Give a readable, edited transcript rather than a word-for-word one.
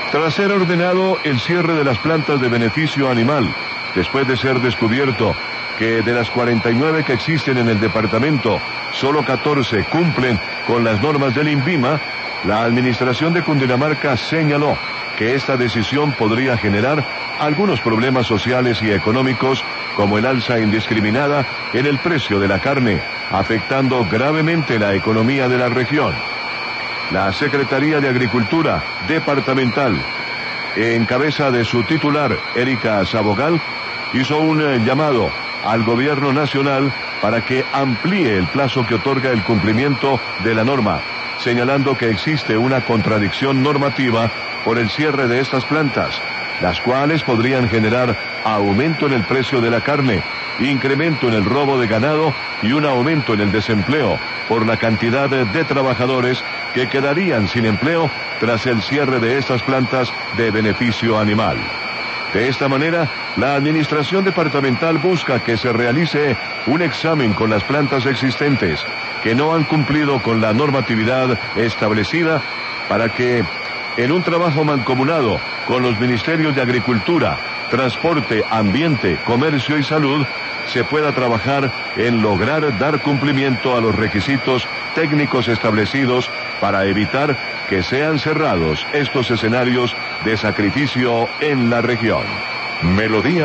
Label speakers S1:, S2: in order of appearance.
S1: Tras ser ordenado el cierre de las plantas de beneficio animal, después de ser descubierto que de las 49 que existen en el departamento, solo 14 cumplen con las normas del INVIMA, la administración de Cundinamarca señaló que esta decisión podría generar algunos problemas sociales y económicos, como el alza indiscriminada en el precio de la carne, afectando gravemente la economía de la región. La Secretaría de Agricultura Departamental, en cabeza de su titular, Erika Sabogal, hizo un llamado al gobierno nacional para que amplíe el plazo que otorga el cumplimiento de la norma, señalando que existe una contradicción normativa por el cierre de estas plantas, las cuales podrían generar aumento en el precio de la carne, incremento en el robo de ganado y un aumento en el desempleo por la cantidad de trabajadores que quedarían sin empleo tras el cierre de estas plantas de beneficio animal. De esta manera, la administración departamental busca que se realice un examen con las plantas existentes que no han cumplido con la normatividad establecida, para que en un trabajo mancomunado con los ministerios de Agricultura, Transporte, Ambiente, Comercio y Salud, se pueda trabajar en lograr dar cumplimiento a los requisitos técnicos establecidos para evitar que sean cerrados estos escenarios de sacrificio en la región. Melodía